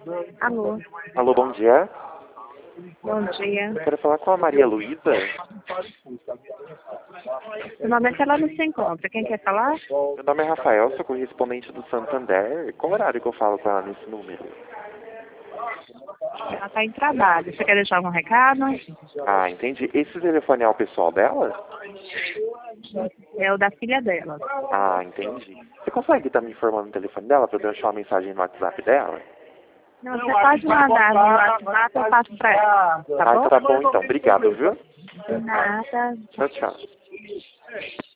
Alô, Alô, bom dia. bom dia. Eu quero falar com a Maria Luísa. Normalmente ela não se encontra. Quem quer falar? Meu nome é Rafael, sou correspondente do Santander. Qual horário que eu falo com ela nesse número? Ela está em trabalho. Você quer deixar algum recado? Ah, entendi. Esse telefone é o pessoal dela? É o da filha dela. Ah, entendi. Você consegue estar me informando no telefone dela para eu deixar uma mensagem no WhatsApp dela? Não, você pode mandar no WhatsApp, eu passo para ela. Tá bom? Tá bom então. Obrigado, viu? De nada. Tchau, tchau.